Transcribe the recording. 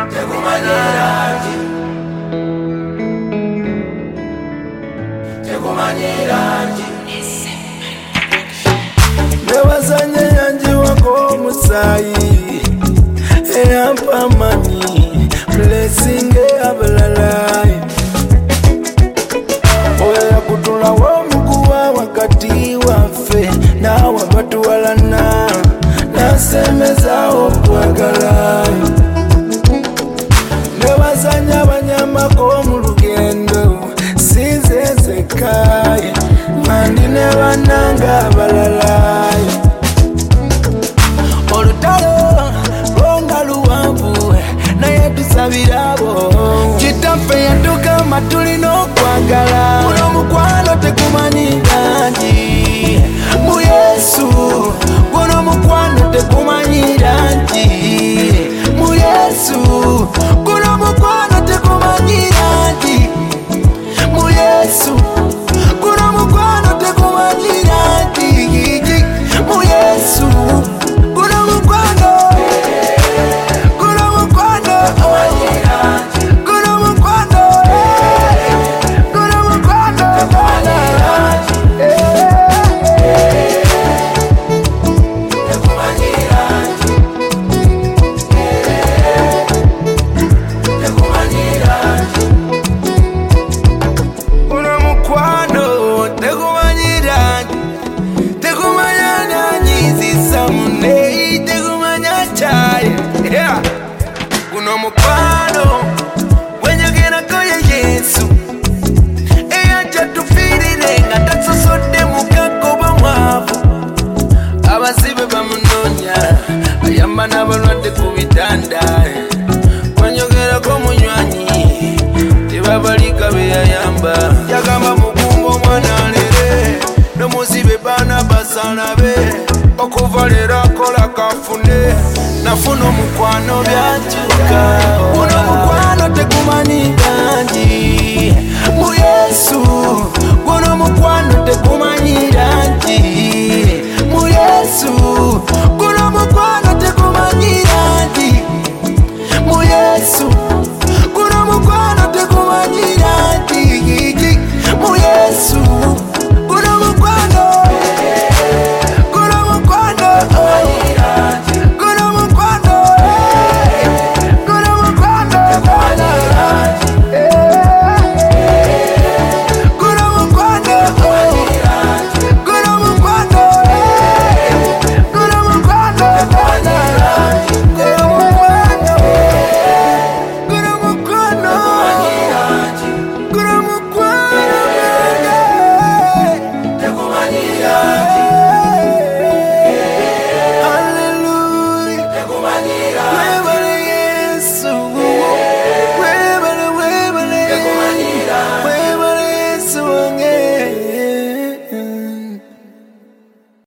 Nebazanye yanji wako musayi eyampamani blessing abalalai oya kutula womukuwa wakati wafe nawe batuwalana nasemeza okwagalai nebazanya abanyamako mu lugendo sinzezekaye mandi ne bananga abalalai olutalo longa luwanvu naye tusabirabo kitaffe yatukama tulina okwagala guno mukwano tekumanyira nti mu Yesu guno mukwano tekumanyira nti mu Yesu guno mukwano tekumanyira nti mu Yesu guno mukwano tekumanyira nti mu Yesu guno mukwano Guno mukwano wenyogera koye Yesu eyaja tufirire nga tasosodde mukakoba mwavu abazibe bamunonya ayamba n'abalwadde ku bitanda wanyogerako munywanyi tebabalika beyayamba yagamba mugumba omwana alere nomuzibe baana basalabe okuva leero akola kafune nafuna omukwano byatuka guno mukwano tekumanyira